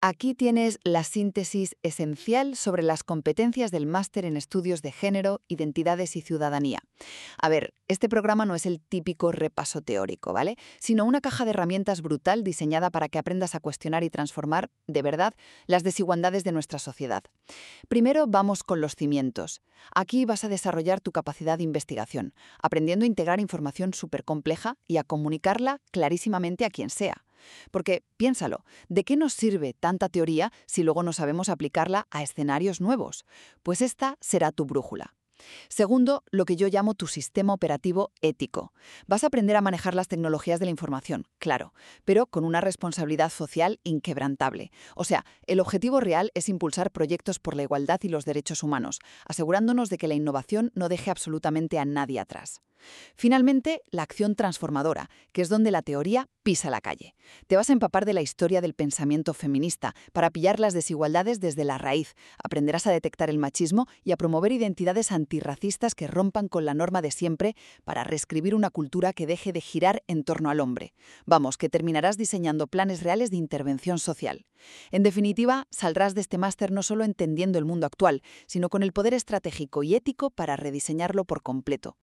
Aquí tienes la síntesis esencial sobre las competencias del máster en estudios de género, identidades y ciudadanía. A ver, este programa no es el típico repaso teórico, ¿vale? Sino una caja de herramientas brutal diseñada para que aprendas a cuestionar y transformar, de verdad, las desigualdades de nuestra sociedad. Primero vamos con los cimientos. Aquí vas a desarrollar tu capacidad de investigación, aprendiendo a integrar información súper compleja y a comunicarla clarísimamente a quien sea. Porque, piénsalo, ¿de qué nos sirve tanta teoría si luego no sabemos aplicarla a escenarios nuevos? Pues esta será tu brújula. Segundo, lo que yo llamo tu sistema operativo ético. Vas a aprender a manejar las tecnologías de la información, claro, pero con una responsabilidad social inquebrantable. O sea, el objetivo real es impulsar proyectos por la igualdad y los derechos humanos, asegurándonos de que la innovación no deje absolutamente a nadie atrás. Finalmente, la acción transformadora, que es donde la teoría pisa la calle. Te vas a empapar de la historia del pensamiento feminista para pillar las desigualdades desde la raíz, aprenderás a detectar el machismo y a promover identidades antirracistas que rompan con la norma de siempre para reescribir una cultura que deje de girar en torno al hombre. Vamos, que terminarás diseñando planes reales de intervención social. En definitiva, saldrás de este máster no solo entendiendo el mundo actual, sino con el poder estratégico y ético para rediseñarlo por completo.